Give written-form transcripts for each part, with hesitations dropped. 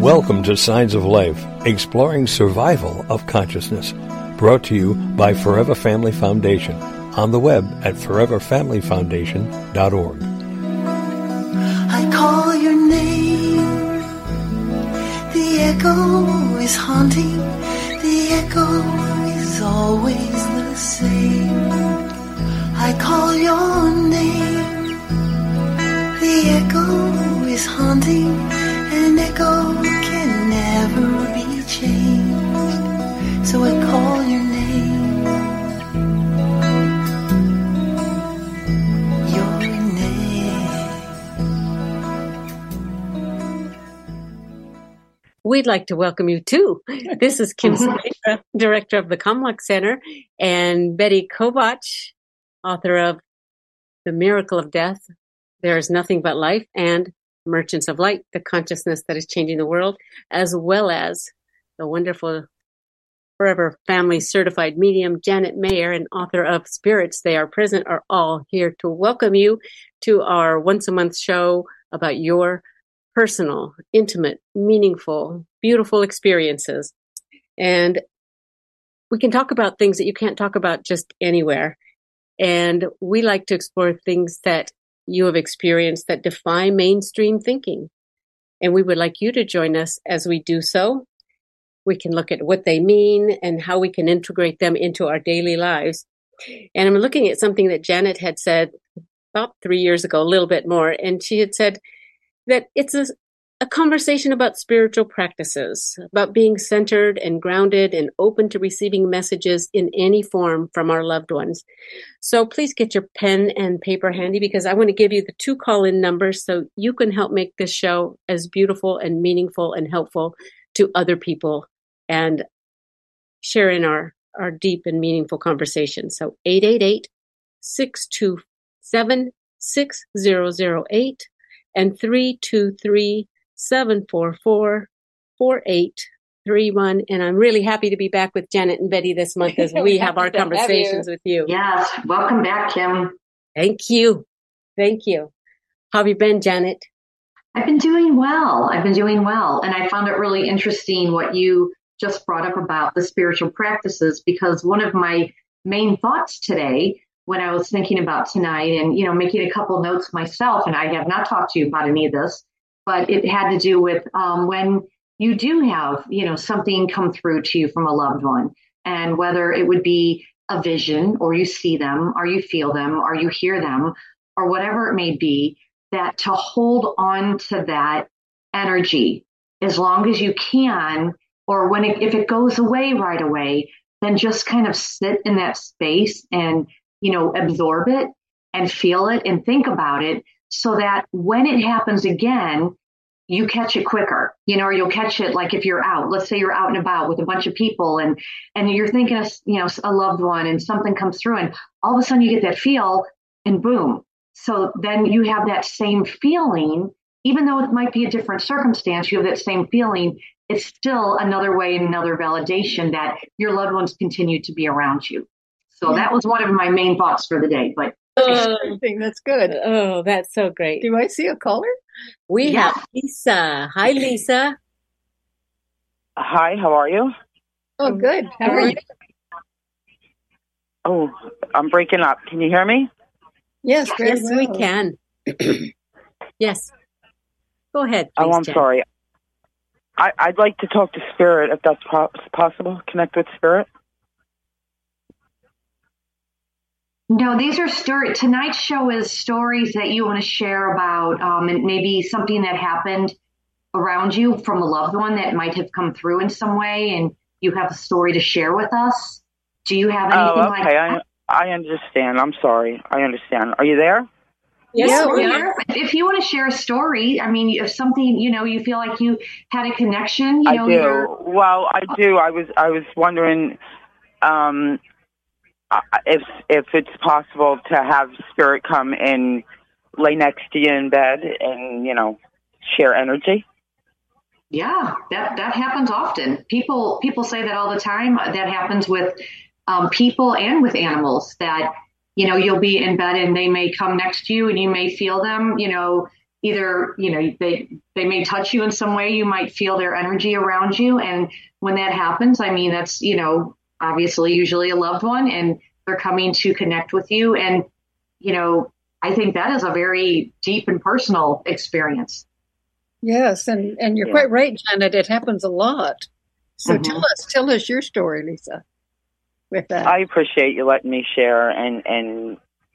Welcome to Signs of Life, exploring survival of consciousness. Brought to you by Forever Family Foundation. On the web at foreverfamilyfoundation.org. I call your name. The echo is haunting. The echo is always the same. I call your name. The echo is haunting. An echo can never be changed. So I call your name. Your name. We'd like to welcome you too. This is Kim Spatra, Director of the Kumluck Center, and Betty Kovach, author of The Miracle of Death, There is Nothing But Life, and Merchants of Light, the consciousness that is changing the world, as well as the wonderful Forever Family certified medium Janet Mayer and author of Spirits They Are Present, are all here to welcome you to our once a month show about your personal, intimate, meaningful, beautiful experiences. And we can talk about things that you can't talk about just anywhere. And we like to explore things that you have experienced that defy mainstream thinking. And we would like you to join us as we do so. We can look at what they mean and how we can integrate them into our daily lives. And I'm looking at something that Janet had said about 3 years ago, a little bit more. And she had said that it's a conversation about spiritual practices, about being centered and grounded and open to receiving messages in any form from our loved ones. So please get your pen and paper handy, because I want to give you the 2 call-in numbers so you can help make this show as beautiful and meaningful and helpful to other people and share in our deep and meaningful conversation. So 888-627-6008 and 323-744-4831. And I'm really happy to be back with Janet and Betty this month as we have our conversations with you. Yes. Welcome back, Kim. Thank you. Thank you. How have you been, Janet? I've been doing well. And I found it really interesting what you just brought up about the spiritual practices, because one of my main thoughts today when I was thinking about tonight and, making a couple notes myself, and I have not talked to you about any of this, but it had to do with when you do have, something come through to you from a loved one, and whether it would be a vision, or you see them, or you feel them, or you hear them, or whatever it may be, that to hold on to that energy as long as you can, or if it goes away right away, then just kind of sit in that space and, absorb it and feel it and think about it, so that when it happens again, you catch it quicker, or you'll catch it like if you're out, let's say you're out and about with a bunch of people and you're thinking of, a loved one, and something comes through and all of a sudden you get that feel and boom. So then you have that same feeling, even though it might be a different circumstance, you have that same feeling. It's still another way and another validation that your loved ones continue to be around you. So that was one of my main thoughts for the day. But I think that's good. Oh, that's so great. Do I see a caller? We have Lisa. Hi, Lisa. Hi, how are you? Oh, good. How are you? Oh, I'm breaking up. Can you hear me? Yes, yes, we can. Yes. Go ahead. Please, I'm Jen. sorry. I'd like to talk to Spirit, if that's possible. Connect with Spirit. No, these are stories. Tonight's show is stories that you want to share about, and maybe something that happened around you from a loved one that might have come through in some way, and you have a story to share with us. Do you have anything like that? I understand. I'm sorry. I understand. Are you there? Yes, we're here. If you want to share a story, if something, you feel like you had a connection, I do. Well, I do. I was wondering if it's possible to have Spirit come and lay next to you in bed and, share energy. Yeah, that happens often. People say that all the time. That happens with people and with animals, that you'll be in bed and they may come next to you and you may feel them, either, they may touch you in some way. You might feel their energy around you. And when that happens, I mean, that's, obviously usually a loved one, and they're coming to connect with you. And, I think that is a very deep and personal experience. Yes, and you're quite right, Janet. It happens a lot. So tell us your story, Lisa, with that. I appreciate you letting me share and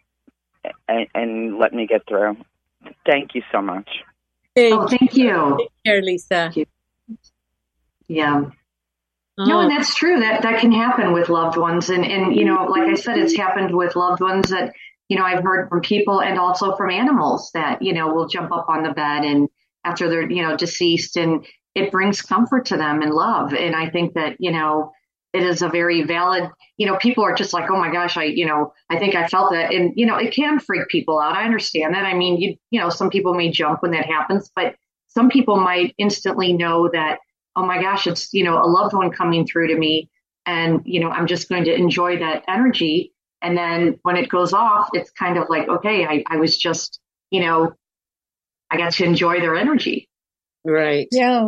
let me get through. Thank you so much. Thank you. Take care, Lisa. Thank you. Yeah. No, and that's true. That can happen with loved ones. And like I said, it's happened with loved ones that, I've heard from people and also from animals that, will jump up on the bed and after they're, deceased, and it brings comfort to them and love. And I think that, it is a very valid, people are just like, oh my gosh, I think I felt that. And, it can freak people out. I understand that. I mean, some people may jump when that happens, but some people might instantly know that, oh my gosh, it's, a loved one coming through to me, and, I'm just going to enjoy that energy. And then when it goes off, it's kind of like, okay, I was just, I got to enjoy their energy. Right. Yeah.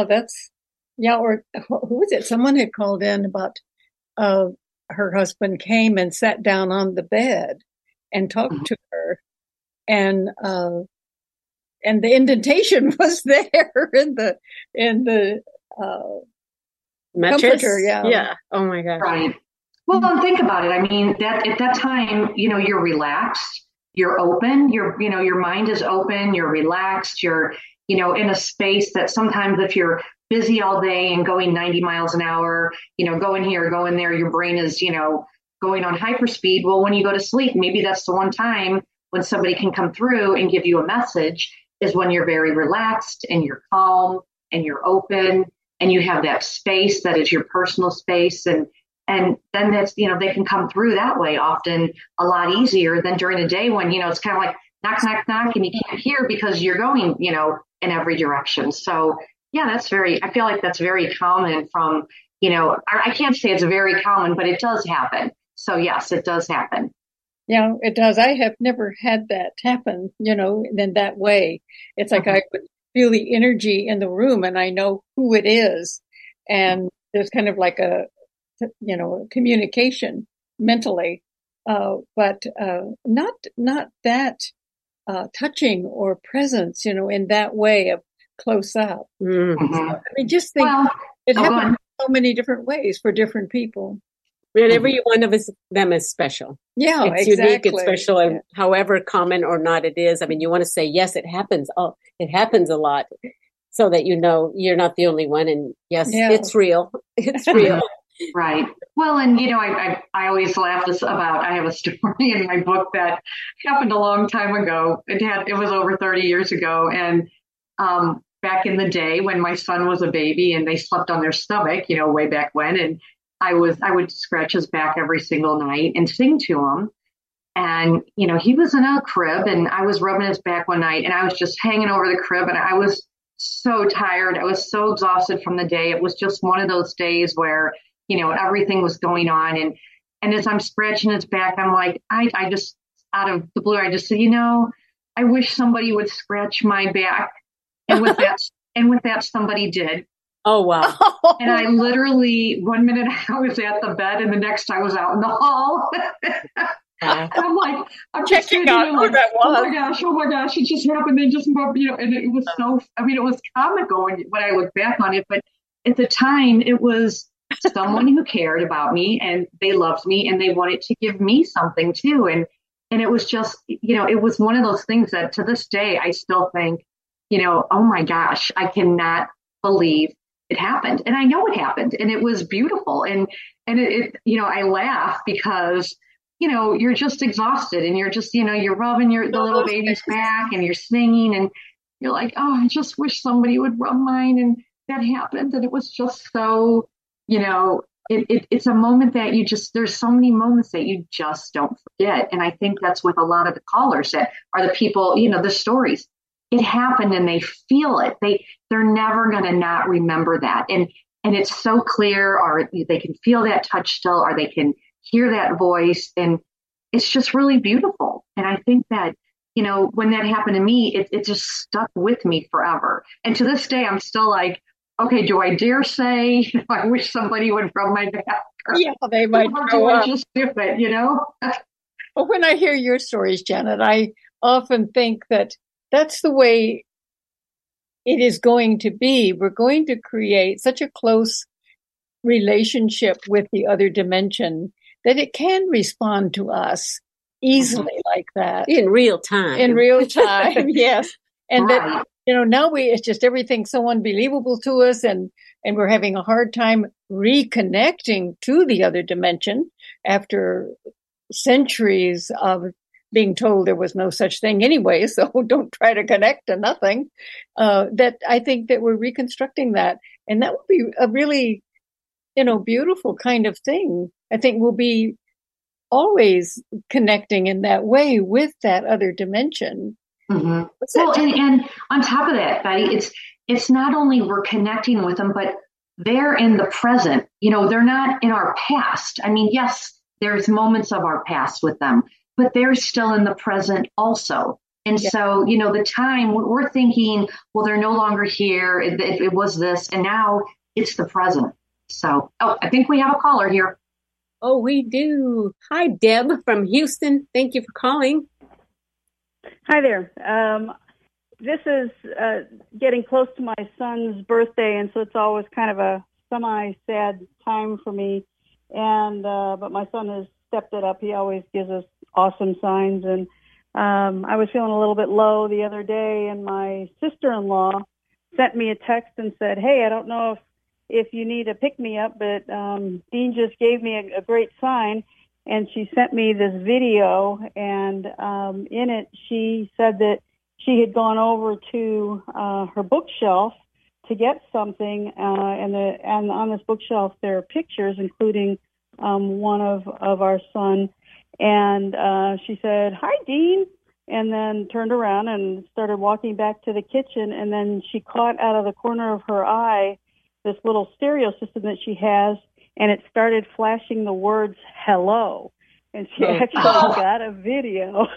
Or who was it? Someone had called in about her husband came and sat down on the bed and talked to her, and the indentation was there in the mattress. Comforter, Yeah. Oh my gosh. Right. Well, think about it. I mean, that at that time, you're relaxed, you're open, your mind is open, you're relaxed, you're, in a space that sometimes if you're busy all day and going 90 miles an hour, going here, going there, your brain is, going on hyperspeed. Well, when you go to sleep, maybe that's the one time when somebody can come through and give you a message, is when you're very relaxed and you're calm and you're open and you have that space that is your personal space. And then that's, they can come through that way often a lot easier than during the day when, it's kind of like knock, knock, knock, and you can't hear because you're going, in every direction. So yeah, I feel like that's very common from, I can't say it's very common, but it does happen. So yes, it does happen. Yeah, it does. I have never had that happen, in that way. It's like I would feel the energy in the room and I know who it is. And there's kind of like a communication mentally, but not that touching or presence, in that way of close up. Mm-hmm. So, I mean, just think it happens so many different ways for different people. And every one of them is special. Yeah, it's exactly. Unique, it's special, and however common or not it is. I mean, you want to say, yes, it happens. Oh, it happens a lot, so that you're not the only one. And yes, it's real. It's real. Right. Well, and I always laugh about, I have a story in my book that happened a long time ago. It was over 30 years ago. And back in the day when my son was a baby and they slept on their stomach, way back when, and I would scratch his back every single night and sing to him. And, he was in a crib and I was rubbing his back one night and I was just hanging over the crib and I was so tired. I was so exhausted from the day. It was just one of those days where, everything was going on. And as I'm scratching his back, I'm like, I just, out of the blue, I just said, I wish somebody would scratch my back. And with that, somebody did. Oh, wow. And I literally, 1 minute I was at the bed and the next I was out in the hall. And I'm like, I'm just checking out who that was. Oh my gosh, it just happened. They just, and it was it was comical when I look back on it. But at the time, it was someone who cared about me and they loved me and they wanted to give me something too. And it was just, it was one of those things that to this day, I still think, oh my gosh, I cannot believe it happened. And I know it happened and it was beautiful. And it I laugh because, you're just exhausted and you're just, you're rubbing the little baby's back and you're singing and you're like, oh, I just wish somebody would rub mine. And that happened. And it was just so, it's a moment that there's so many moments that you just don't forget. And I think that's with a lot of the callers that are the people, the stories. It happened and they feel it. They're never going to not remember that. And it's so clear, or they can feel that touch still, or they can hear that voice. And it's just really beautiful. And I think that, when that happened to me, it just stuck with me forever. And to this day, I'm still like, okay, do I dare say I wish somebody would rub my back? Yeah, they might Or grow do I up. just do it, But when I hear your stories, Janet, I often think that that's the way it is going to be. We're going to create such a close relationship with the other dimension that it can respond to us easily like that. In real time. In real time, yes. And Right. that, now it's just everything so unbelievable to us, and we're having a hard time reconnecting to the other dimension after centuries of being told there was no such thing anyway, so don't try to connect to nothing. That I think that we're reconstructing that, and that would be a really, beautiful kind of thing. I think we'll be always connecting in that way with that other dimension. Mm-hmm. Well, and on top of that, Betty, it's not only we're connecting with them, but they're in the present. They're not in our past. I mean, yes, there's moments of our past with them, but they're still in the present also. And so, the time we're thinking, well, they're no longer here. It was this, and now it's the present. So, I think we have a caller here. Oh, we do. Hi, Deb from Houston. Thank you for calling. Hi there. This is getting close to my son's birthday, and so it's always kind of a semi-sad time for me. And but my son has stepped it up. He always gives us awesome signs. And I was feeling a little bit low the other day, and my sister-in-law sent me a text and said, "Hey, I don't know if you need a pick-me-up, but Dean just gave me a great sign." And she sent me this video, and in it she said that she had gone over to her bookshelf to get something, and on this bookshelf there are pictures, including one of our son. And she said, "Hi, Dean," and then turned around and started walking back to the kitchen. And then she caught out of the corner of her eye this little stereo system that she has, and it started flashing the words "hello," and she actually got a video.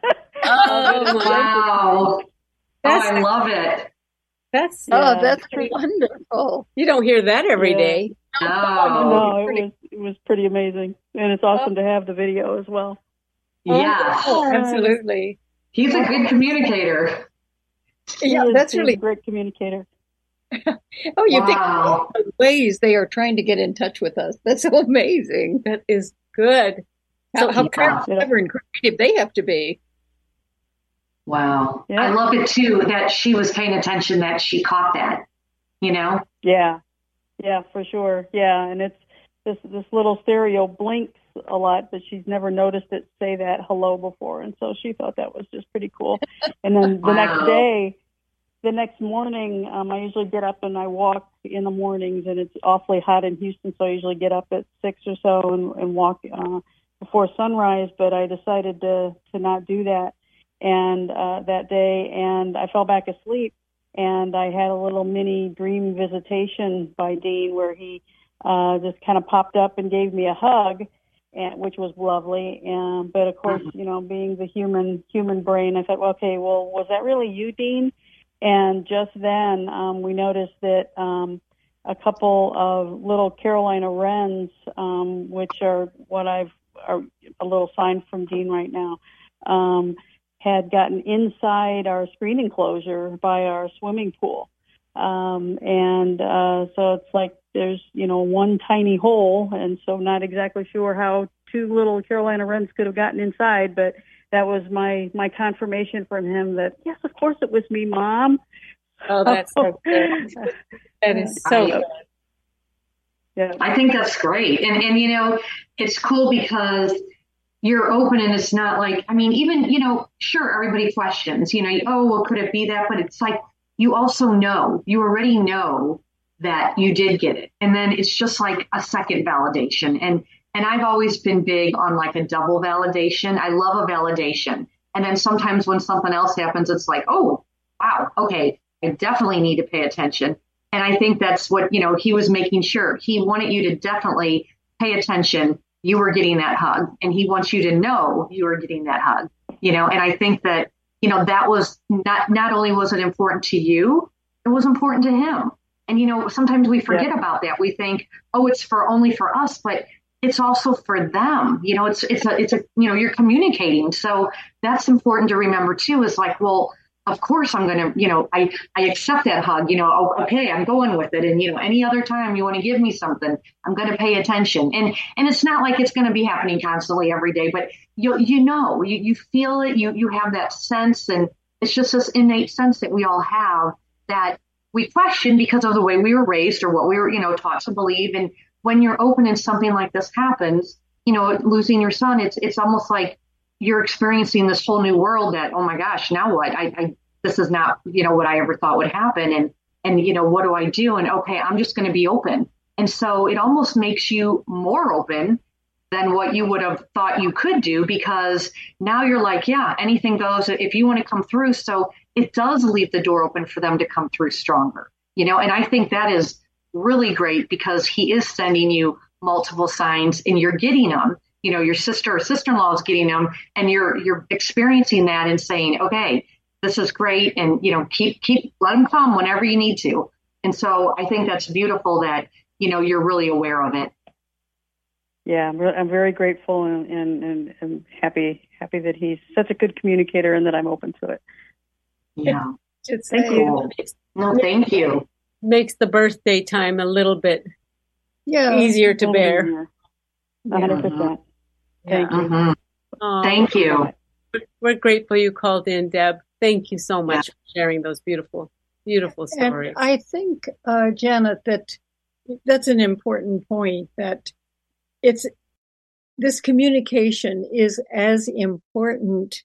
Oh, wow. I love it. That's wonderful. You don't hear that every day. No, it was pretty amazing, and it's awesome to have the video as well. Yes, absolutely. He's a good communicator. Yeah, that's really a great communicator. Oh, you think the ways they are trying to get in touch with us? That's so amazing. That is good. How clever and creative they have to be. Wow. Yeah. I love it too that she was paying attention, that she caught that, Yeah, for sure. Yeah, and it's this little stereo blinks a lot, but she's never noticed it say that hello before, and so she thought that was just pretty cool. And then the next morning, I usually get up and I walk in the mornings, and it's awfully hot in Houston, so I usually get up at 6 or so and walk before sunrise, but I decided to not do that and that day, and I fell back asleep, and I had a little mini dream visitation by Dean where he just kind of popped up and gave me a hug, which was lovely. But of course, being the human brain, I thought, well, okay, well, was that really you, Dean? And just then we noticed that a couple of little Carolina wrens, which are are a little sign from Dean right now, had gotten inside our screen enclosure by our swimming pool. So it's like there's, one tiny hole, and so not exactly sure how two little Carolina wrens could have gotten inside, but that was my confirmation from him that, yes, of course it was me, Mom. Oh, that's so good. That is so good. Yeah. I think that's great. And it's cool because you're open, and it's not like, even, sure, everybody questions, oh, well, could it be that? But it's like, you also you already know that you did get it. And then it's just like a second validation. And I've always been big on like a double validation. I love a validation. And then sometimes when something else happens, it's like, oh, wow, okay, I definitely need to pay attention. And I think that's what, he was making sure. He wanted you to definitely pay attention. You were getting that hug, and he wants you to know you were getting that hug, and I think that, that was not only was it important to you, it was important to him. And, sometimes we forget about that. We think, oh, it's only for us, but it's also for them. You're communicating. So that's important to remember too, is like, well, of course I'm going to, I accept that hug, okay, I'm going with it. And, any other time you want to give me something, I'm going to pay attention. And it's not like it's going to be happening constantly every day, but you feel it, you have that sense. And it's just this innate sense that we all have that we question because of the way we were raised or what we were, taught to believe. And when you're open and something like this happens, losing your son, it's almost like you're experiencing this whole new world that, oh my gosh, now what? This is not, what I ever thought would happen. And, what do I do? And okay, I'm just going to be open. And so it almost makes you more open than what you would have thought you could do, because now you're like, yeah, anything goes if you want to come through. So it does leave the door open for them to come through stronger, and I think that is really great because he is sending you multiple signs and you're getting them. Your sister or sister-in-law is getting them, and you're experiencing that and saying, okay, this is great. And, keep let them come whenever you need to. And so I think that's beautiful that, you're really aware of it. Yeah, I'm very grateful and happy that he's such a good communicator and that I'm open to it. Yeah. Thank you. No, thank you. Makes the birthday time a little bit easier to bear. 100%. Thank you. Mm-hmm. Thank you. We're grateful you called in, Deb. Thank you so much for sharing those beautiful, beautiful stories. And I think, Janet, that's an important point, that this communication is as important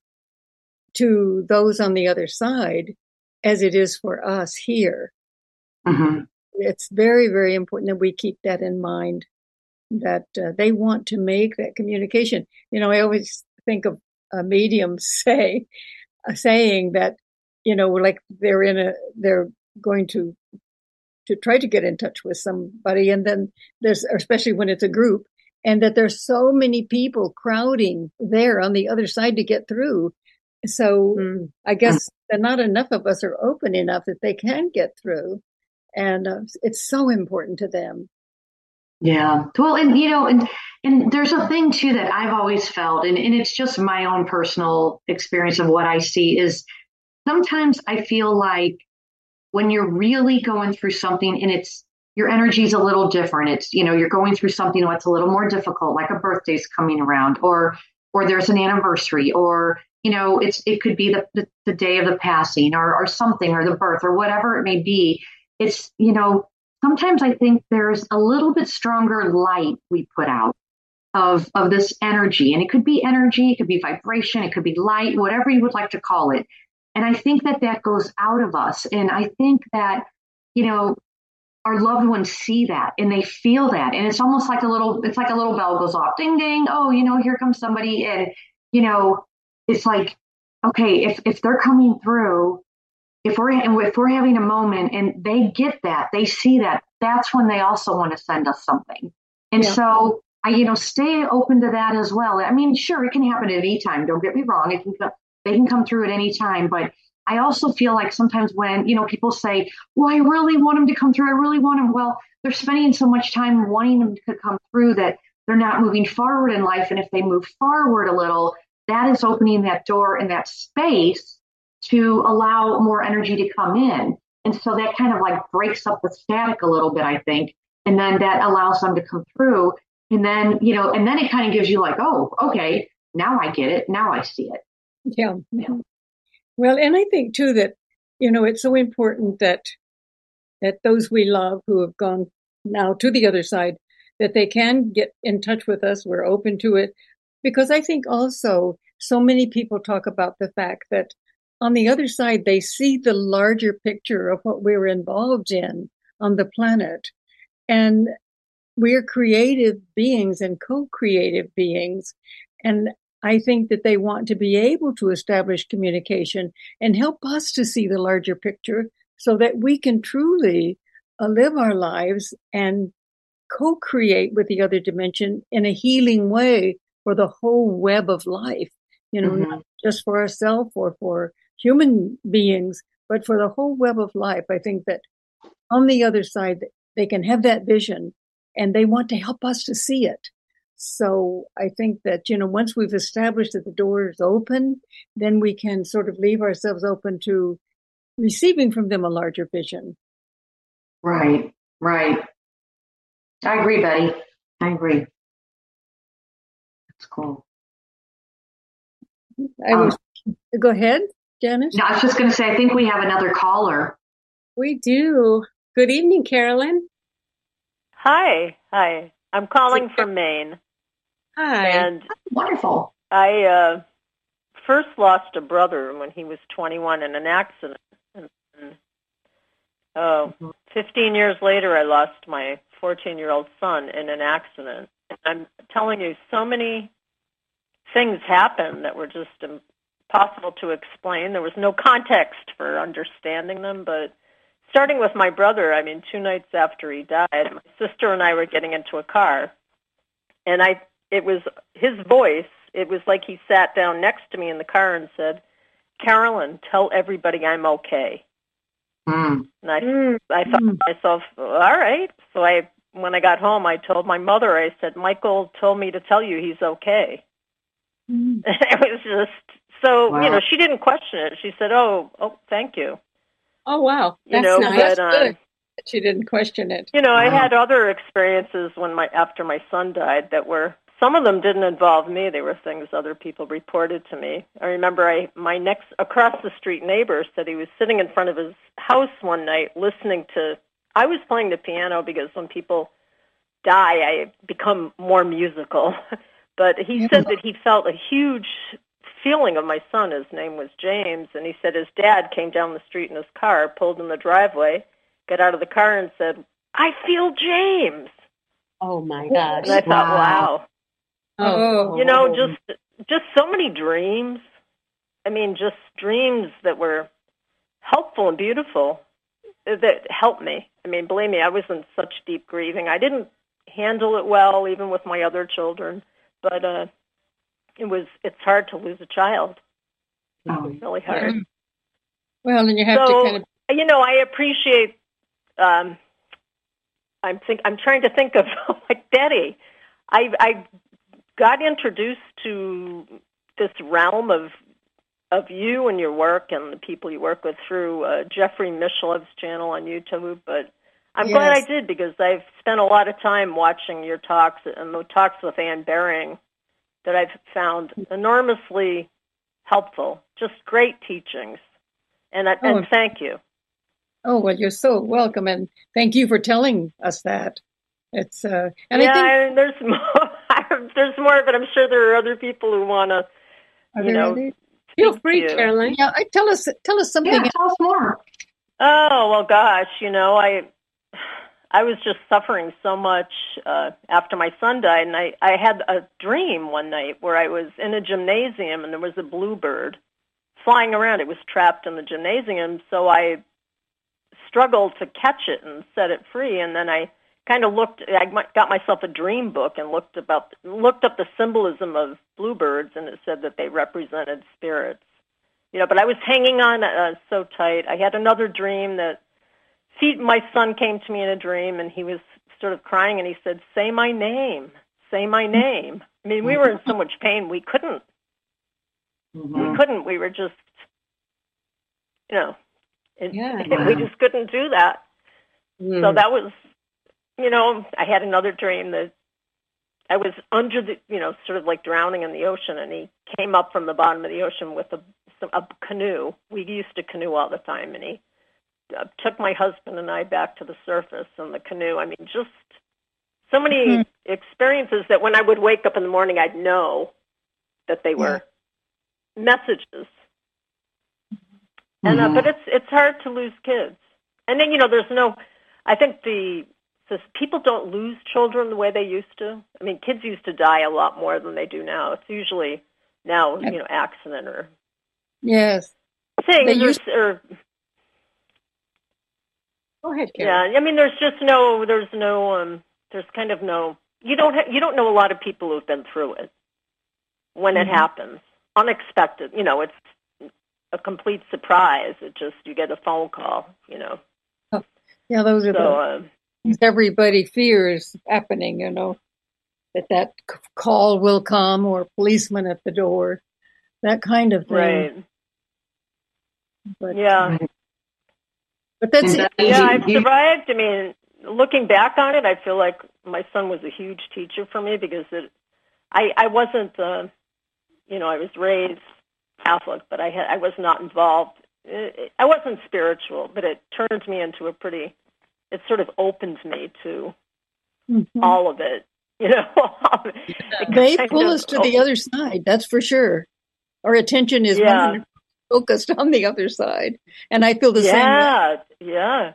to those on the other side as it is for us here. Mm-hmm. It's very, very important that we keep that in mind, that they want to make that communication. I always think of a medium saying that, like they're going to try to get in touch with somebody. And then especially when it's a group, and that there's so many people crowding there on the other side to get through. So I guess that not enough of us are open enough that they can get through. And it's so important to them. Yeah. Well, and there's a thing too that I've always felt, and it's just my own personal experience of what I see, is sometimes I feel like when you're really going through something and your energy is a little different, it's, you're going through something that's a little more difficult, like a birthday's coming around, or there's an anniversary, or, it could be the day of the passing or something, or the birth, or whatever it may be. It's, sometimes I think there's a little bit stronger light we put out of this energy. And it could be energy, it could be vibration, it could be light, whatever you would like to call it. And I think that goes out of us. And I think that, our loved ones see that and they feel that. And it's almost like a little bell goes off, ding, ding. Oh, here comes somebody. And, it's like, okay, if they're coming through, if we're having a moment and they get that, they see that, that's when they also want to send us something. And so I, stay open to that as well. I mean, sure, it can happen at any time. Don't get me wrong. They can come through at any time. But I also feel like sometimes when, people say, well, I really want them to come through. I really want them. Well, they're spending so much time wanting them to come through that they're not moving forward in life. And if they move forward a little, that is opening that door and that space to allow more energy to come in. And so that kind of like breaks up the static a little bit, I think. And then that allows them to come through. And then, and then it kind of gives you like, oh, okay, now I get it. Now I see it. Yeah. Well, and I think too that, it's so important that those we love who have gone now to the other side, that they can get in touch with us. We're open to it, because I think also so many people talk about the fact that on the other side, they see the larger picture of what we're involved in on the planet. And we're creative beings and co-creative beings. And I think that they want to be able to establish communication and help us to see the larger picture so that we can truly live our lives and co-create with the other dimension in a healing way for the whole web of life, not just for ourselves or for human beings, but for the whole web of life. I think that on the other side, they can have that vision and they want to help us to see it. So I think that, once we've established that the door is open, then we can sort of leave ourselves open to receiving from them a larger vision. Right. I agree, Betty. I agree. That's cool. Go ahead, Janice. No, I was just going to say, I think we have another caller. We do. Good evening, Carolyn. Hi. I'm calling from Maine. Hi. And wonderful. I first lost a brother when he was 21 in an accident. And 15 years later, I lost my 14-year-old son in an accident. And I'm telling you, so many things happened that were just impossible to explain. There was no context for understanding them, but starting with my brother, 2 nights after he died, my sister and I were getting into a car, and it was his voice. It was like he sat down next to me in the car and said, "Carolyn, tell everybody I'm okay." And I thought to myself, all right. So when I got home, I told my mother, I said, "Michael told me to tell you he's okay." And it was just so, wow. She didn't question it. She said, "Oh, thank you." Oh, wow. That's nice. But, That's good. She didn't question it. I had other experiences after my son died that were, some of them didn't involve me. They were things other people reported to me. I remember my next across the street neighbor said he was sitting in front of his house one night listening to, I was playing the piano because when people die, I become more musical. But he said that he felt a huge feeling of my son. His name was James, and he said his dad came down the street in his car, pulled in the driveway, got out of the car and said, "I feel James." Oh my gosh. And I thought, wow. Oh. Just so many dreams. Just dreams that were helpful and beautiful that helped me. Believe me, I was in such deep grieving. I didn't handle it well, even with my other children, but it's hard to lose a child. It's really hard. Well, and you have to kind of, I appreciate. I'm trying to think of like Betty. I got introduced to this realm of you and your work and the people you work with through Jeffrey Mishlev's channel on YouTube. But I'm glad I did, because I've spent a lot of time watching your talks and the talks with Ann Baring that I've found enormously helpful. Just great teachings. And thank you. Oh, well, you're so welcome, and thank you for telling us that. It's and I think there's more. There's more, but I'm sure there are other people who want to. Feel free, Caroline. Yeah, tell us something. Yeah, tell us more. Oh well, gosh, I was just suffering so much after my son died, and I had a dream one night where I was in a gymnasium and there was a bluebird flying around. It was trapped in the gymnasium, so I struggled to catch it and set it free, and then I kind of I got myself a dream book and looked up the symbolism of bluebirds, and it said that they represented spirits. But I was hanging on so tight. I had another dream that my son came to me in a dream, and he was sort of crying, and he said, "Say my name, say my name." We were in so much pain, we couldn't. We couldn't. We were just, we just couldn't do that. So that was, I had another dream that I was under the, sort of like drowning in the ocean, and he came up from the bottom of the ocean with a canoe. We used to canoe all the time, and he took my husband and I back to the surface in the canoe. Just so many experiences that when I would wake up in the morning, I'd know that they were messages. And but it's hard to lose kids. And then I think people don't lose children the way they used to. Kids used to die a lot more than they do now. It's usually now accident or things or Go ahead, Karen. Yeah, there's kind of no. You don't know a lot of people who've been through it when it happens, unexpected. a complete surprise. You get a phone call, Yeah, those are So, things everybody fears happening, that call will come or policeman at the door, that kind of thing. right. But, Yeah. But that's it. Yeah, I've survived. I mean, looking back on it, I feel like my son was a huge teacher for me because I wasn't, I was raised Catholic, but I was not involved. I wasn't spiritual, but it turned me into it sort of opened me to all of it, They pull us to the other side, that's for sure. Our attention is 100% focused on the other side. And I feel the same way. Yeah.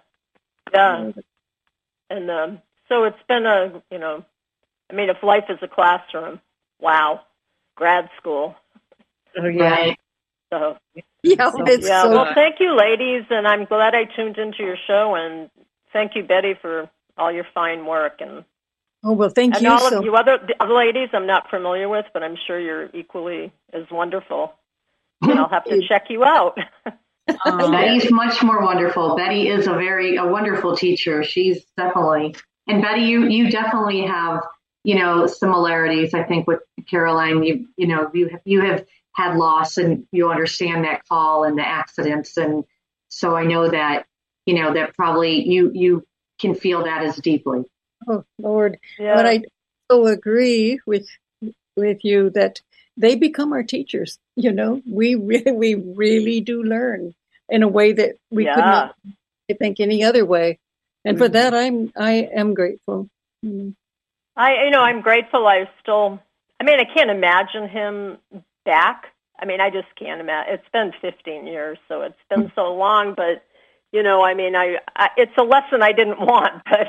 And so it's been if life is a classroom, wow, grad school. Oh, yeah. Right. So, well, thank you, ladies, and I'm glad I tuned into your show, and thank you, Betty, for all your fine work. And thank you. And all of you other ladies I'm not familiar with, but I'm sure you're equally as wonderful. And I'll have to check you out. Betty's much more wonderful. Betty is a wonderful teacher. She's definitely, and Betty, you definitely have, similarities, I think, with Caroline. You have had loss and you understand that call and the accidents. And so I know that, that probably you can feel that as deeply. Oh, Lord. Yeah. But I so agree with you that they become our teachers. We really do learn in a way that we could not, I think, any other way. And for that, I am grateful. I'm grateful. I can't imagine him back. I just can't imagine. It's been 15 years, so it's been so long, but it's a lesson I didn't want, but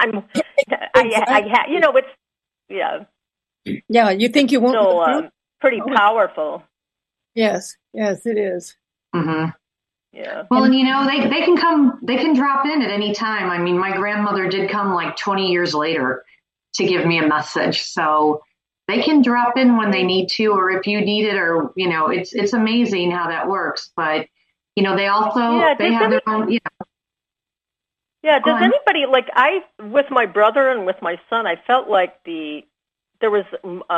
Yeah, you think you won't? Still pretty powerful. Yes, it is. Mm-hmm. Yeah. Well, and they can drop in at any time. My grandmother did come like 20 years later to give me a message. So they can drop in when they need to, or if you need it, or, it's amazing how that works. But, they also, they have their own, Yeah. Does anybody, with my brother and with my son, I felt like there was,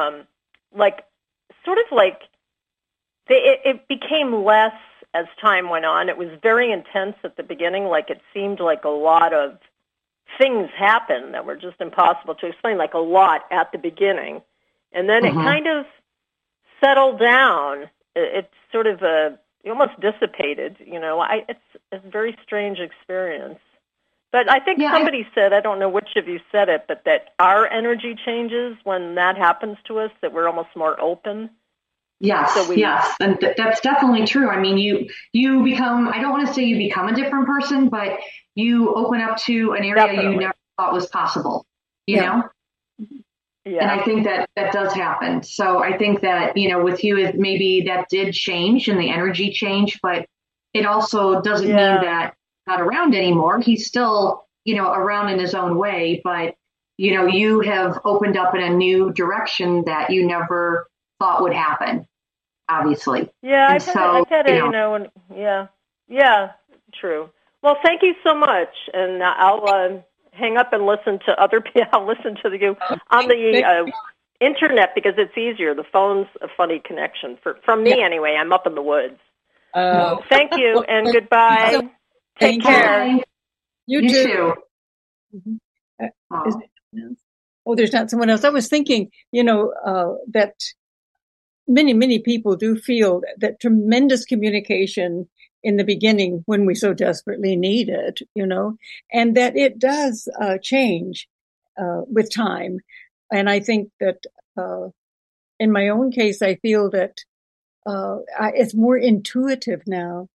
it became less as time went on. It was very intense at the beginning. It seemed like a lot of things happened that were just impossible to explain, a lot at the beginning. And then it kind of settled down. It sort of it almost dissipated, It's a very strange experience. But I think somebody said, I don't know which of you said it, but that our energy changes when that happens to us, that we're almost more open. Yes, yes. And that's definitely true. You become, I don't want to say you become a different person, but you open up to an area you never thought was possible, you know? Yeah. And I think that does happen. So I think that, with you, maybe that did change and the energy changed, but it also doesn't mean that not around anymore. He's still, around in his own way, but, you have opened up in a new direction that you never thought would happen, obviously. Yeah, I've had true. Well, thank you so much. And I'll hang up and listen to other people. I'll listen to you on the internet because it's easier. The phone's a funny connection from me anyway. I'm up in the woods. Thank you and goodbye. Take care. You too. Mm-hmm. There's not someone else. I was thinking, that many people do feel that tremendous communication in the beginning when we so desperately need it, and that it does change with time. And I think that in my own case, I feel that it's more intuitive now,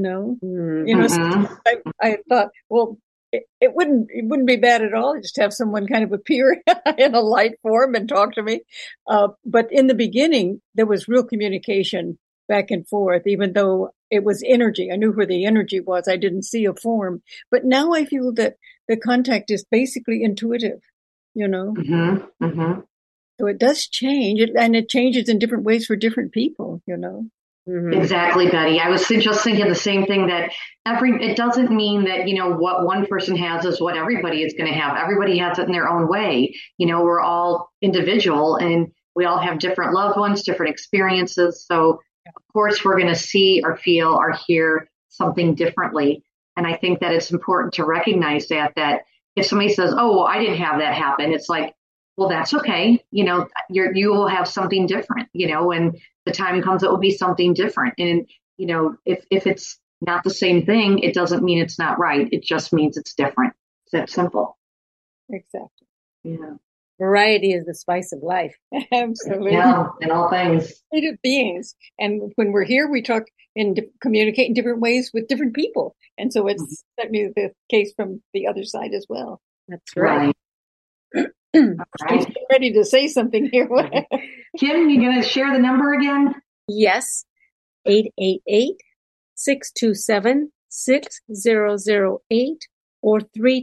I thought, well, it wouldn't be bad at all just to have someone kind of appear in a light form and talk to me. But in the beginning, there was real communication back and forth, even though it was energy. I knew where the energy was. I didn't see a form. But now I feel that the contact is basically intuitive, Mm-hmm. Mm-hmm. So it does change, and it changes in different ways for different people, Exactly, Betty. I was just thinking the same thing, that it doesn't mean that, what one person has is what everybody is going to have. Everybody has it in their own way. We're all individual and we all have different loved ones, different experiences. So of course we're going to see or feel or hear something differently. And I think that it's important to recognize that if somebody says, oh, well, I didn't have that happen, it's like, well, that's okay. You will have something different, when the time comes, it will be something different. And, if it's not the same thing, it doesn't mean it's not right. It just means it's different. It's that simple. Exactly. Yeah. Variety is the spice of life. Absolutely. Yeah, in all things. Creative beings. And when we're here, we talk and communicate in different ways with different people. And so it's certainly the case from the other side as well. That's right. I'm ready to say something here. Kim, you going to share the number again? Yes. 888-627-6008 or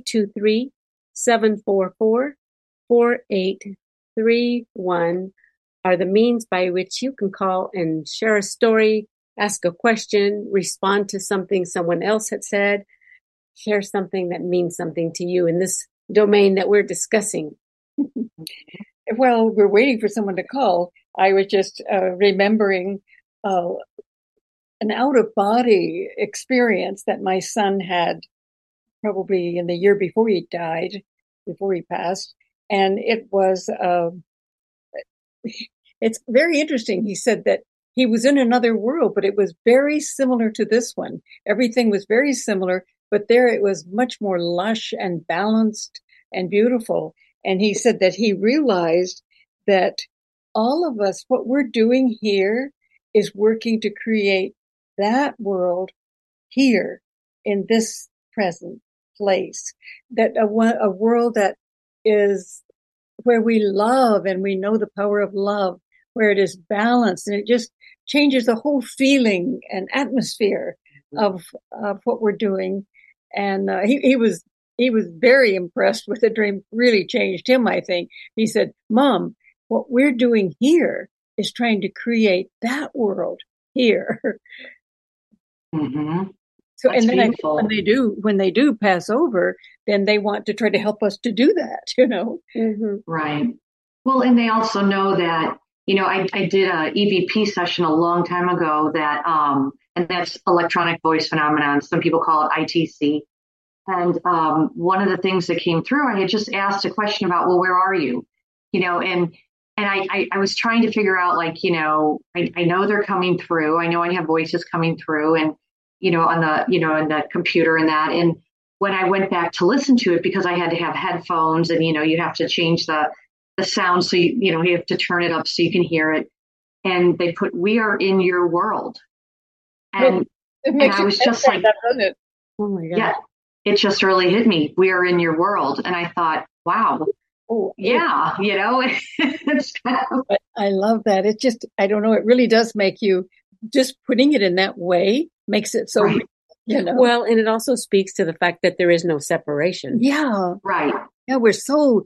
323-744-4831 are the means by which you can call and share a story, ask a question, respond to something someone else had said, share something that means something to you in this domain that we're discussing. While we're waiting for someone to call, I was just remembering an out-of-body experience that my son had probably in the year before he died, before he passed. And it was, it's very interesting. He said that he was in another world, but it was very similar to this one. Everything was very similar, but there it was much more lush and balanced and beautiful. And he said that he realized that all of us, what we're doing here is working to create that world here in this present place, that a world that is where we love and we know the power of love, where it is balanced, and it just changes the whole feeling and atmosphere of what we're doing. And he was very impressed with the dream. Really changed him, I think. He said, Mom, what we're doing here is trying to create that world here. Mm-hmm. So, that's and then when they do pass over, then they want to try to help us to do that, Right. Well, and they also know that, I did a EVP session a long time ago that, and that's electronic voice phenomenon. Some people call it ITC. And one of the things that came through, I had just asked a question about, well, where are you? And I was trying to figure out, like, I know they're coming through. I know I have voices coming through and, on the, in the computer and that. And when I went back to listen to it, because I had to have headphones and, you have to change the sound. So, you have to turn it up so you can hear it. And they put, we are in your world. And, I was just like, doesn't it? Oh my God. Yeah. It just really hit me. We are in your world. And I thought, wow, yeah, it's kind of... But I love that. It just, I don't know, it really does make you, just putting it in that way makes it so, right. Well, and it also speaks to the fact that there is no separation. Yeah. Right. Yeah, we're so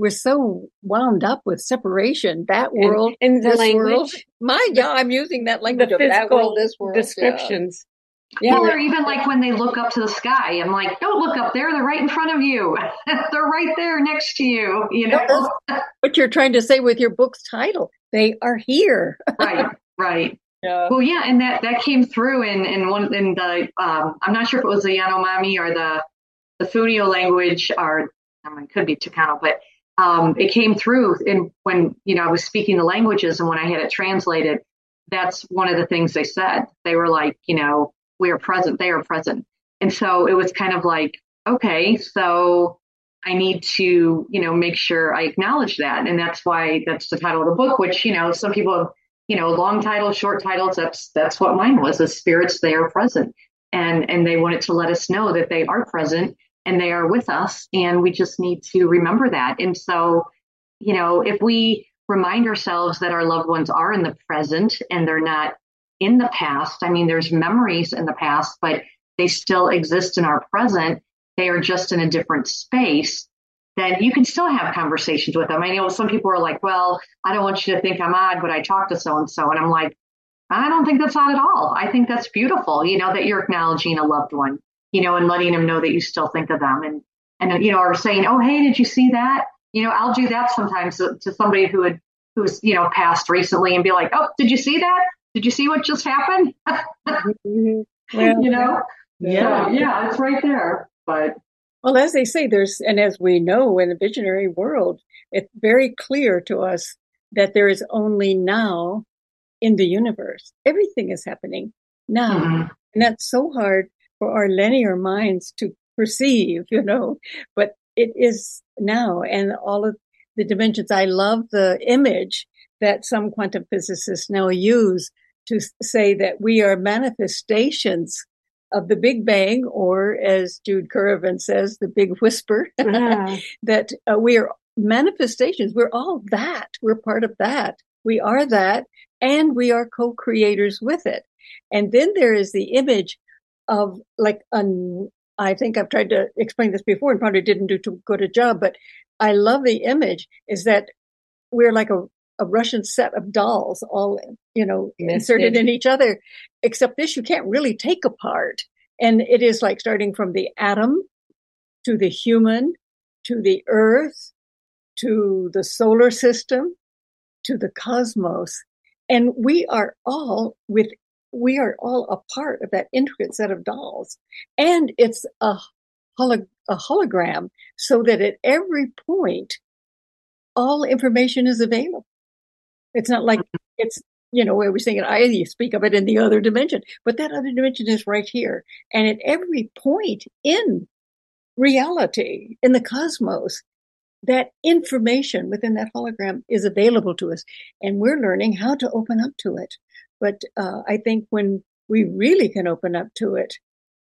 wound up with separation. That world and the language. World. I'm using that language the of that world, this world. Descriptions. Yeah. Or even like when they look up to the sky, I'm like, don't look up there. They're right in front of you. They're right there next to you. What you're trying to say with your book's title, they are here. Right. Yeah. Well, yeah, and that came through in the I'm not sure if it was the Yanomami or the Funio language, or it could be Chicano, but it came through when I was speaking the languages, and when I had it translated, that's one of the things they said. They were like, we are present, they are present. And so it was kind of like, okay, so I need to, make sure I acknowledge that. And that's why that's the title of the book, which, some people have, long titles, short titles. That's what mine was, the spirits, they are present. And they wanted to let us know that they are present and they are with us. And we just need to remember that. And so, if we remind ourselves that our loved ones are in the present and they're not in the past. I mean, there's memories in the past, but they still exist in our present. They are just in a different space. Then you can still have conversations with them. I know some people are like, well, I don't want you to think I'm odd, but I talk to so-and-so. And I'm like, I don't think that's odd at all. I think that's beautiful, that you're acknowledging a loved one, and letting them know that you still think of them and or saying, oh, hey, did you see that? I'll do that sometimes to somebody who's passed recently and be like, oh, did you see that? Did you see what just happened? Well, yeah, it's right there. But well, as they say, and as we know in the visionary world, it's very clear to us that there is only now in the universe. Everything is happening now. Mm-hmm. And that's so hard for our linear minds to perceive, but it is now. And all of the dimensions, I love the image that some quantum physicists now use to say that we are manifestations of the Big Bang, or as Jude Currivan says, the Big Whisper, that we are manifestations. We're all that. We're part of that. We are that, and we are co-creators with it. And then there is the image of I think I've tried to explain this before and probably didn't do too good a job, but I love the image is that we're like a Russian set of dolls, all, inserted in each other, except this you can't really take apart. And it is like starting from the atom to the human, to the earth, to the solar system, to the cosmos. And we are all a part of that intricate set of dolls. And it's a hologram so that at every point, all information is available. It's not like it's, where we're saying I speak of it in the other dimension, but that other dimension is right here. And at every point in reality, in the cosmos, that information within that hologram is available to us. And we're learning how to open up to it. But I think when we really can open up to it,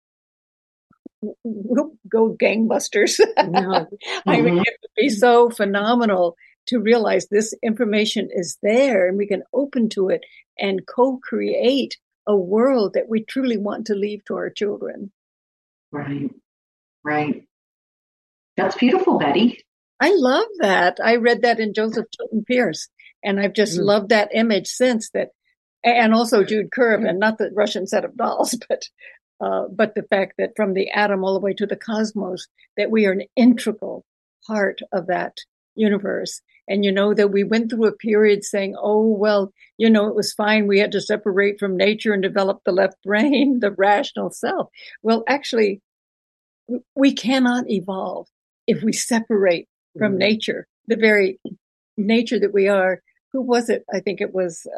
we'll go gangbusters. No. I mean, it would be so phenomenal to realize this information is there and we can open to it and co-create a world that we truly want to leave to our children. Right. That's beautiful, Betty. I love that. I read that in Joseph Chilton Pierce, and I've just loved that image since that. And also Jude Currivan, not the Russian set of dolls, but the fact that from the atom all the way to the cosmos, that we are an integral part of that universe. And that we went through a period saying, oh, well, it was fine. We had to separate from nature and develop the left brain, the rational self. Well, actually, we cannot evolve if we separate from nature, the very nature that we are. Who was it? I think it was,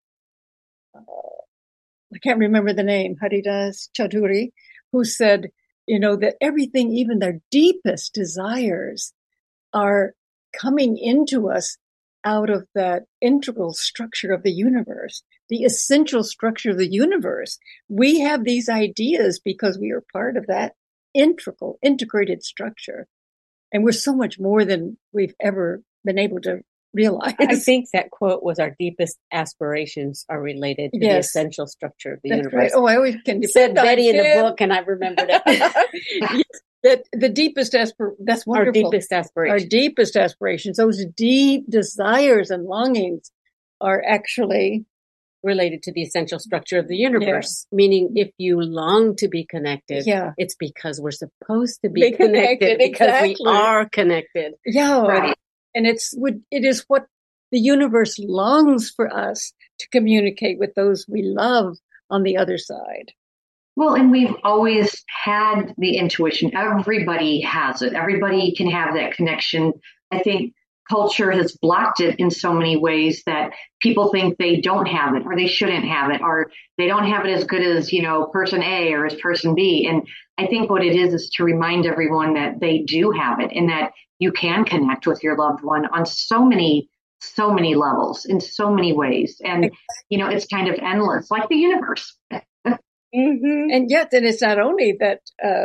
I can't remember the name, Haridas Chaudhuri, who said, that everything, even their deepest desires, are coming into us out of that integral structure of the universe, the essential structure of the universe. We have these ideas because we are part of that integrated structure. And we're so much more than we've ever been able to realize. I think that quote was our deepest aspirations are related to the essential structure of the universe. Right. Oh, I always can said Betty in the book, and I remembered it. That the deepest that's wonderful. Our deepest aspirations, those deep desires and longings are actually related to the essential structure of the universe. Yeah. Meaning if you long to be connected, it's because we're supposed to be connected because we are connected. Yeah. Right. And it is what the universe longs for us to communicate with those we love on the other side. Well, and we've always had the intuition. Everybody has it. Everybody can have that connection. I think culture has blocked it in so many ways that people think they don't have it or they shouldn't have it or they don't have it as good as, person A or as person B. And I think what it is to remind everyone that they do have it and that you can connect with your loved one on so many levels in so many ways. And, it's kind of endless, like the universe. And yet, then it's not only that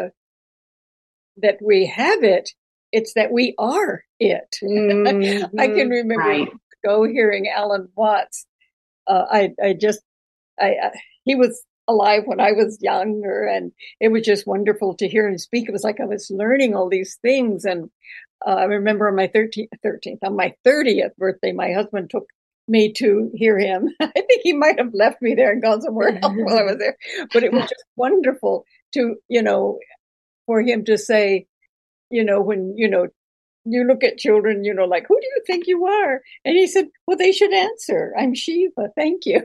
we have it, it's that we are it. I can remember hearing Alan Watts. He was alive when I was younger, and it was just wonderful to hear him speak. It was like I was learning all these things. And I remember on my 30th birthday, my husband took me to hear him. I think he might have left me there and gone somewhere else while I was there. But it was just wonderful to, for him to say, when, you look at children, like, who do you think you are? And he said, well, they should answer. I'm Shiva. Thank you.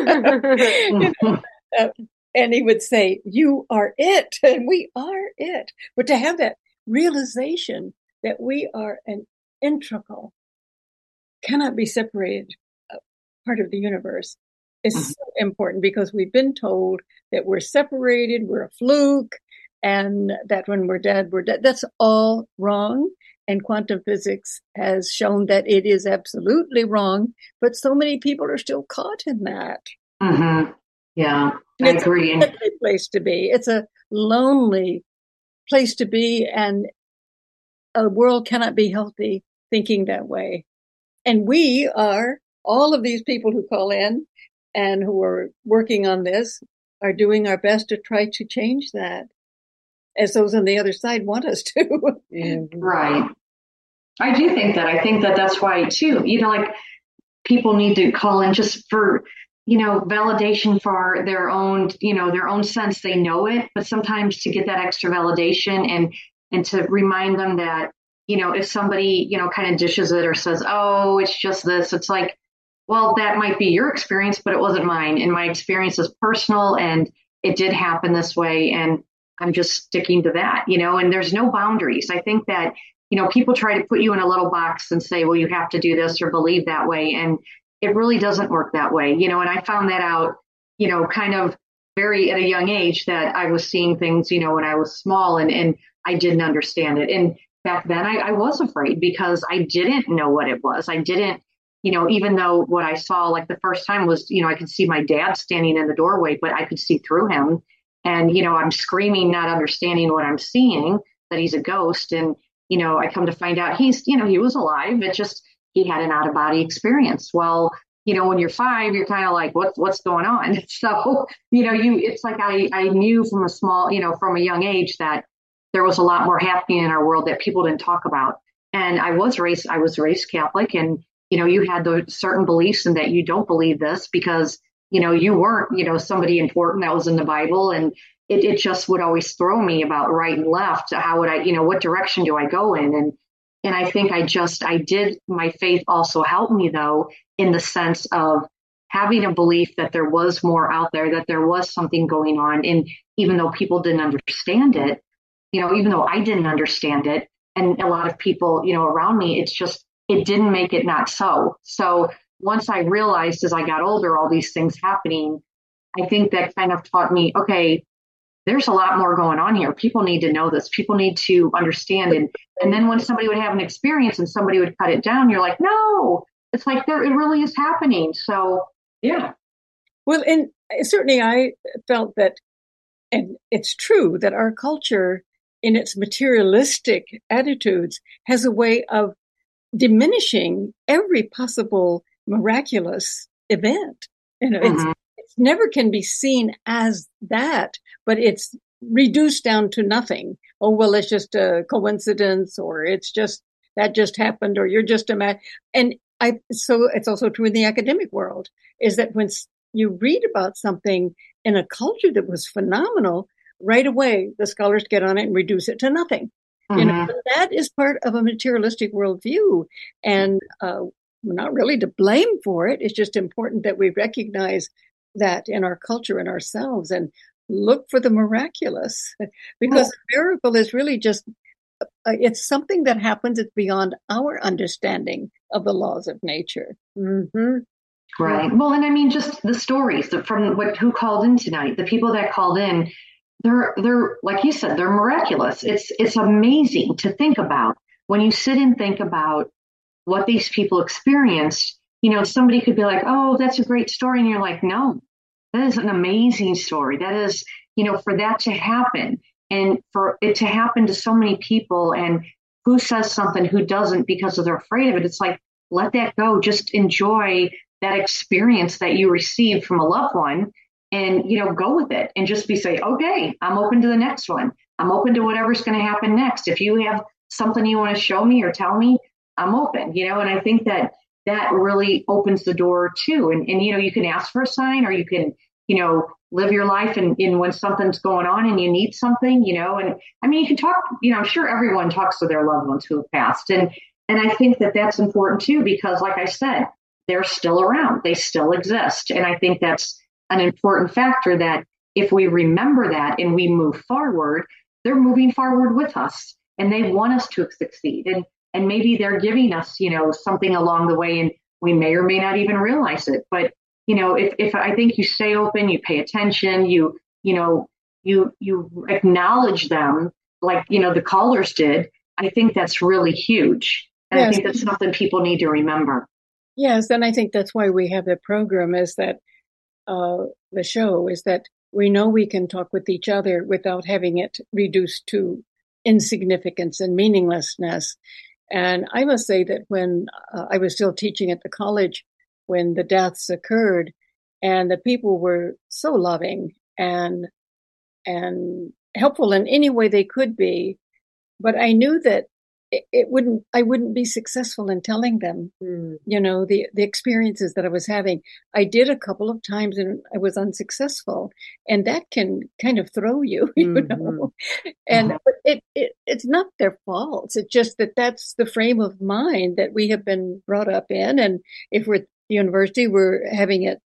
And he would say, you are it. And we are it. But to have that realization that we are an integral, cannot be separated part of the universe is so important, because we've been told that we're separated, we're a fluke, and that when we're dead, we're dead. That's all wrong. And quantum physics has shown that it is absolutely wrong, but so many people are still caught in that. Mm-hmm. Yeah, I agree. It's a lonely place to be. It's a lonely place to be, and a world cannot be healthy thinking that way. And we are, all of these people who call in and who are working on this, are doing our best to try to change that, as those on the other side want us to. Right. I do think that. I think that that's why, too, like, people need to call in just for, validation for their own, their own sense. They know it, but sometimes to get that extra validation and to remind them that, if somebody, kind of dishes it or says, oh, it's just this, it's like, well, that might be your experience, but it wasn't mine. And my experience is personal, and it did happen this way. And I'm just sticking to that, and there's no boundaries. I think that, people try to put you in a little box and say, well, you have to do this or believe that way. And it really doesn't work that way, and I found that out, kind of very at a young age, that I was seeing things, when I was small and I didn't understand it. And back then I was afraid, because I didn't know what it was. I didn't, even though what I saw, like, the first time was, I could see my dad standing in the doorway, but I could see through him. And, I'm screaming, not understanding what I'm seeing, that he's a ghost. And, I come to find out he was alive. It just, he had an out of body experience. Well, when you're 5, you're kind of like, what's going on? So, it's like, I knew from from a young age that there was a lot more happening in our world that people didn't talk about. And I was raised Catholic, and, you had those certain beliefs, and that you don't believe this because, you weren't, somebody important that was in the Bible. And it just would always throw me about right and left. How would I, what direction do I go in? And I think my faith also helped me, though, in the sense of having a belief that there was more out there, that there was something going on. And even though people didn't understand it, even though I didn't understand it, and a lot of people, around me, it didn't make it not so. So once I realized, as I got older, all these things happening, I think that kind of taught me, okay, there's a lot more going on here. People need to know this. People need to understand it. And then when somebody would have an experience and somebody would cut it down, you're like, no, it's like it really is happening. So, yeah. Well, and certainly I felt that, and it's true, that our culture, in its materialistic attitudes, has a way of diminishing every possible miraculous event. It never can be seen as that, but it's reduced down to nothing. Oh, well, it's just a coincidence, or it's just, that just happened, or you're just a man. And so it's also true in the academic world, is that when you read about something in a culture that was phenomenal, right away, the scholars get on it and reduce it to nothing. That is part of a materialistic worldview, and we're not really to blame for it. It's just important that we recognize that in our culture and ourselves, and look for the miraculous, because a miracle is really just, it's something that happens. It's beyond our understanding of the laws of nature. Mm-hmm. Right. Well, and I mean, just the stories from who called in tonight, the people that called in, they're like you said, they're miraculous. It's amazing to think about when you sit and think about what these people experienced. Somebody could be like, oh, that's a great story. And you're like, no, that is an amazing story. That is, for that to happen, and for it to happen to so many people, and who says something, who doesn't, because they're afraid of it. It's like, let that go. Just enjoy that experience that you received from a loved one, and, go with it, and just say, okay, I'm open to the next one. I'm open to whatever's going to happen next. If you have something you want to show me or tell me, I'm open, and I think that that really opens the door too. And, you can ask for a sign, or you can, live your life and when something's going on and you need something, and I mean, you can talk, I'm sure everyone talks to their loved ones who have passed. And I think that that's important too, because like I said, they're still around, they still exist. And I think that's an important factor, that if we remember that and we move forward, they're moving forward with us and they want us to succeed. And maybe they're giving us, something along the way, and we may or may not even realize it. But, if I think you stay open, you pay attention, you acknowledge them like, the callers did, I think that's really huge. And yes. I think that's something people need to remember. Yes. And I think that's why we have the program, is that the show is that we know we can talk with each other without having it reduced to insignificance and meaninglessness. And I must say that when I was still teaching at the college, when the deaths occurred, and the people were so loving and helpful in any way they could be, but I knew that I wouldn't be successful in telling them, the experiences that I was having. I did a couple of times and I was unsuccessful, and that can kind of throw you, know, and but it's not their fault. It's just that that's the frame of mind that we have been brought up in. And if we're at the university, we're having it,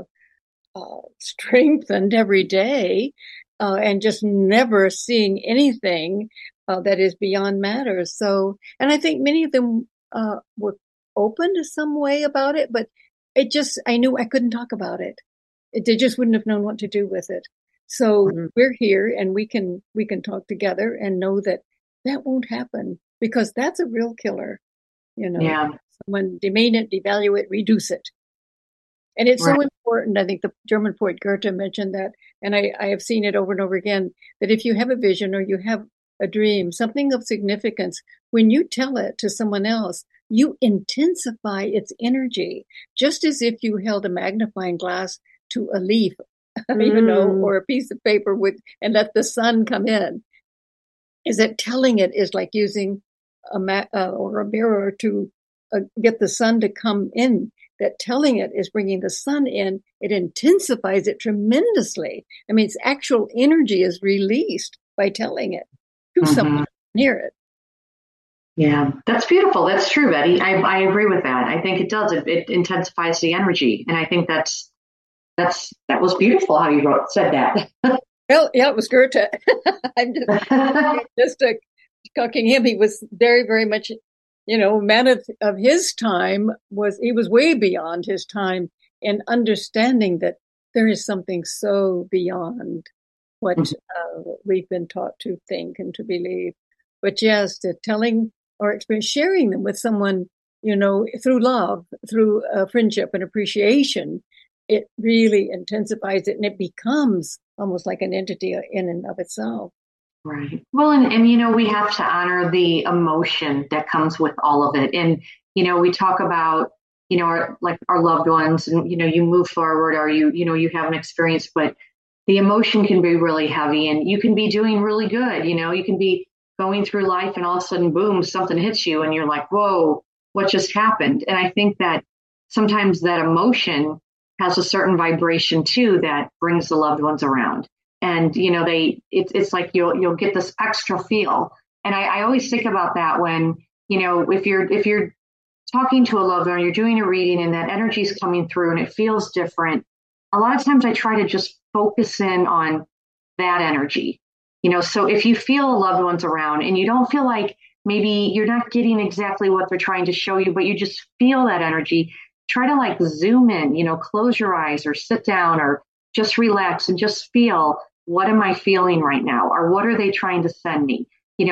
strengthened every day, and just never seeing anything that is beyond matter. So, and I think many of them were open to some way about it, but I knew I couldn't talk about it. They just wouldn't have known what to do with it. So we're here and we can talk together and know that won't happen, because that's a real killer. Someone demean it, devalue it, reduce it. And it's so important. I think the German poet Goethe mentioned that, and I have seen it over and over again, that if you have a vision or you have a dream, something of significance, when you tell it to someone else, you intensify its energy, just as if you held a magnifying glass to a leaf, or a piece of paper and let the sun come in. Is that telling it is like using a mirror to get the sun to come in. That telling it is bringing the sun in. It intensifies it tremendously. I mean, its actual energy is released by telling it to someone near it. Yeah, that's beautiful. That's true, Betty. I agree with that. I think it does. It intensifies the energy, and I think that was beautiful how you said that. Well, yeah, it was Goethe. I'm just cooking him. He was very, very much, man of his time. He was way beyond his time in understanding that there is something so beyond what we've been taught to think and to believe. But yes, the telling or experience, sharing them with someone, through love, through friendship and appreciation, it really intensifies it, and it becomes almost like an entity in and of itself. Right. Well, and we have to honor the emotion that comes with all of it. And, we talk about, our loved ones, and, you move forward, or you have an experience, but the emotion can be really heavy, and you can be doing really good. You can be going through life and all of a sudden, boom, something hits you and you're like, whoa, what just happened? And I think that sometimes that emotion has a certain vibration too that brings the loved ones around. And, it's like you'll get this extra feel. And I always think about that when, if you're talking to a loved one, you're doing a reading and that energy is coming through and it feels different. A lot of times I try to just focus in on that energy, so if you feel a loved one's around and you don't feel like maybe you're not getting exactly what they're trying to show you, but you just feel that energy, try to zoom in, close your eyes or sit down or just relax and just feel, what am I feeling right now? Or what are they trying to send me?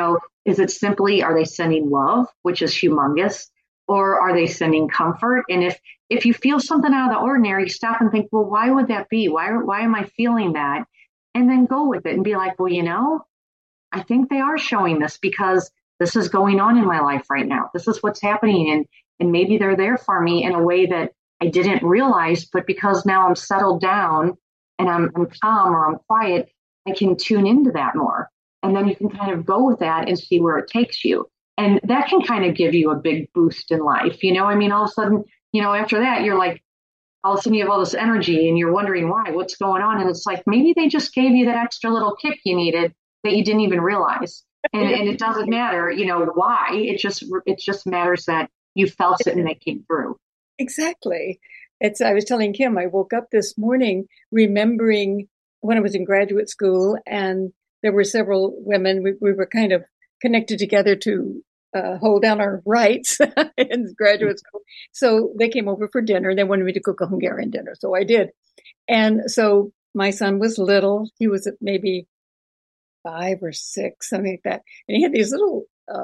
Is it simply, are they sending love, which is humongous, or are they sending comfort? And if you feel something out of the ordinary, stop and think, well, why would that be? Why am I feeling that? And then go with it and be like, well, I think they are showing this because this is going on in my life right now. This is what's happening. And maybe they're there for me in a way that I didn't realize, but because now I'm settled down and I'm calm or I'm quiet, I can tune into that more. And then you can kind of go with that and see where it takes you. And that can kind of give you a big boost in life. All of a sudden after that, you're like, all of a sudden you have all this energy and you're wondering why, what's going on. And it's like, maybe they just gave you that extra little kick you needed that you didn't even realize. And it doesn't matter, why. It just matters that you felt it and they came through. Exactly. I was telling Kim, I woke up this morning remembering when I was in graduate school, and there were several women. We were kind of connected together to hold down our rights in graduate school. So they came over for dinner. They wanted me to cook a Hungarian dinner. So I did. And so my son was little. He was maybe 5 or 6, something like that. And he had these little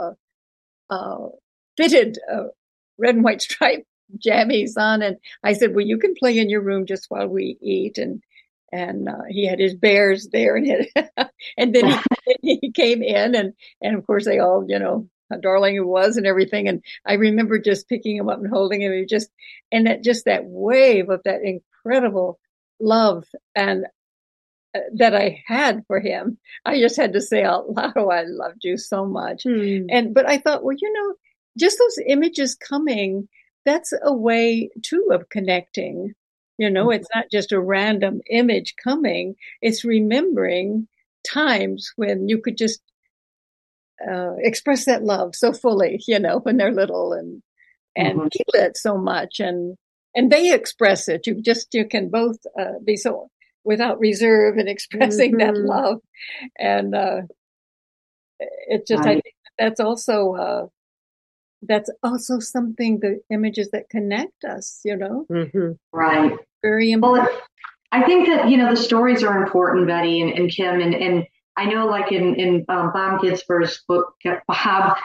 fitted red and white striped jammies on. And I said, well, you can play in your room just while we eat. And he had his bears there, and then he came in, and of course they all, how darling he was and everything. And I remember just picking him up and holding him, and that wave of that incredible love and that I had for him. I just had to say out loud, oh, I loved you so much. But I thought, well, just those images coming, that's a way too of connecting. It's not just a random image coming. It's remembering times when you could just express that love so fully, when they're little and feel it so much. And they express it. You can both be so without reserve and expressing that love. And it just, I think that's also something, the images that connect us, Right. Very important. Well, I think that, the stories are important, Betty and Kim. And I know, like in Bob Ginsberg's book, Bob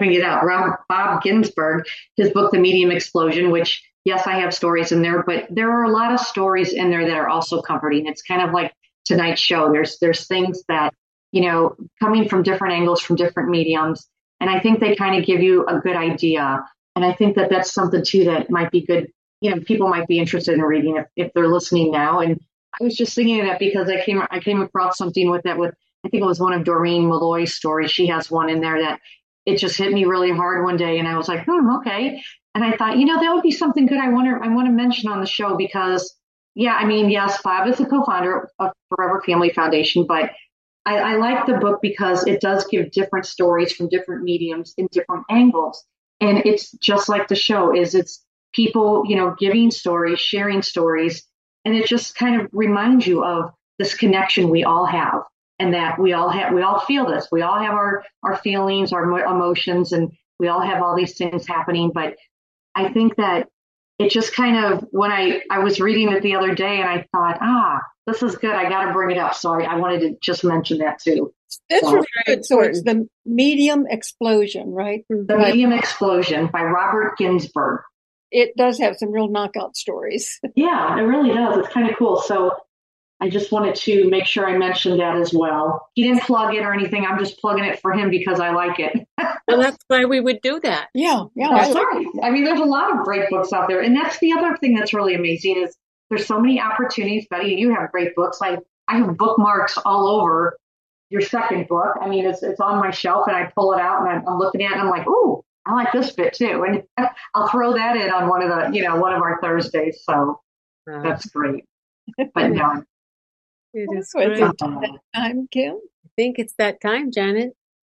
Ginsberg, his book, The Medium Explosion, which, yes, I have stories in there, but there are a lot of stories in there that are also comforting. It's kind of like tonight's show. There's things that, coming from different angles, from different mediums. And I think they kind of give you a good idea. And I think that that's something too that might be good. People might be interested in reading if they're listening now. And I was just thinking of that because I came across something with I think it was one of Doreen Malloy's stories. She has one in there that it just hit me really hard one day. And I was like, okay. And I thought, that would be something good I want to mention on the show because, yes, Bob is the co-founder of Forever Family Foundation, but I like the book because it does give different stories from different mediums in different angles. And it's just like the show it's people, giving stories, sharing stories. And it just kind of reminds you of this connection we all have and that we all feel this. We all have our feelings, our emotions, and we all have all these things happening. But I think that it just kind of, when I was reading it the other day and I thought, this is good. I got to bring it up. So I wanted to just mention that too. That's really good. So it's The Medium Explosion, right? The Medium Explosion by Robert Ginsberg. It does have some real knockout stories. Yeah, it really does. It's kind of cool. So I just wanted to make sure I mentioned that as well. He didn't plug it or anything. I'm just plugging it for him because I like it. Well, that's why we would do that. Yeah. That's right. I mean, there's a lot of great books out there. And that's the other thing that's really amazing is there's so many opportunities. Betty, you have great books. I have bookmarks all over your second book. I mean, it's on my shelf and I pull it out and I'm looking at it and I'm like, ooh, I like this bit too. And I'll throw that in on one of our Thursdays. So that's great. But no. It is great. great. Time, Kim? I think it's that time, Janet.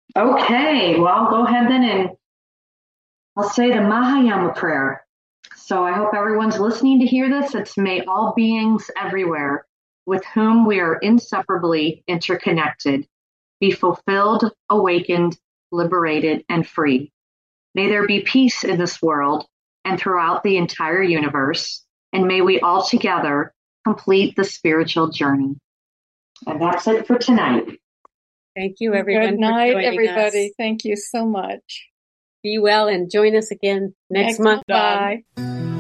Okay. Well, I'll go ahead then and I'll say the Mahayama prayer. So I hope everyone's listening to hear this. It's may all beings everywhere with whom we are inseparably interconnected be fulfilled, awakened, liberated, and free. May there be peace in this world and throughout the entire universe, and may we all together complete the spiritual journey. And that's it for tonight. Thank you, everyone. Good night, for joining everybody. us. Thank you so much. Be well and join us again next month. Bye.